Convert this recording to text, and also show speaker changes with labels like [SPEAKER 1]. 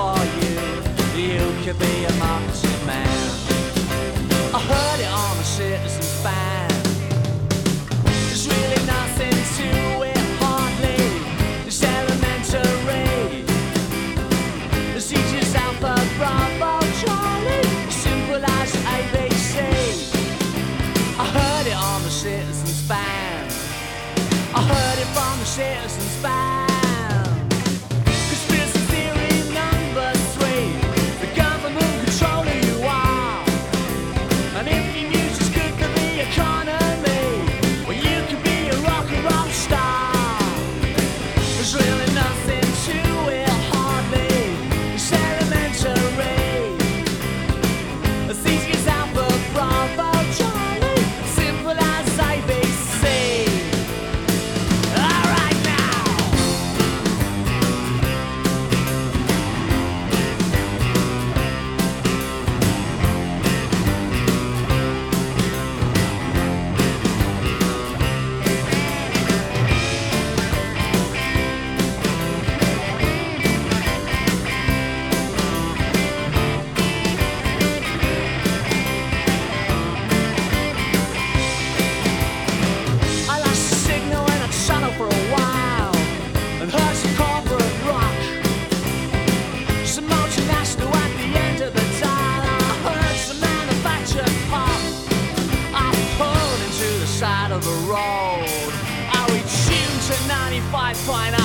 [SPEAKER 1] for you. You could be a marketing man. I heard it on the Citizens Band. There's really nothing to it, hardly. It's elementary. The teacher's Alpha, Bravo, Charlie. Simple as ABC. I heard it on the Citizens Band. I heard it from the Citizens Band. Conspiracy theory number 3. The government control who you are. And if your music's good for the economy, well, you could be a rock and roll star. There's really nothing to it, hardly. It's elementary. It's easy as Alpha, Bravo, Charlie. Simple as ABC. Alright now. I lost the signal in a tunnel for a while and heard some corporate rock. Some multinational at the end of the dial. I heard some manufactured pop. I pulled into the side of the road. Are we tuned to 95.0?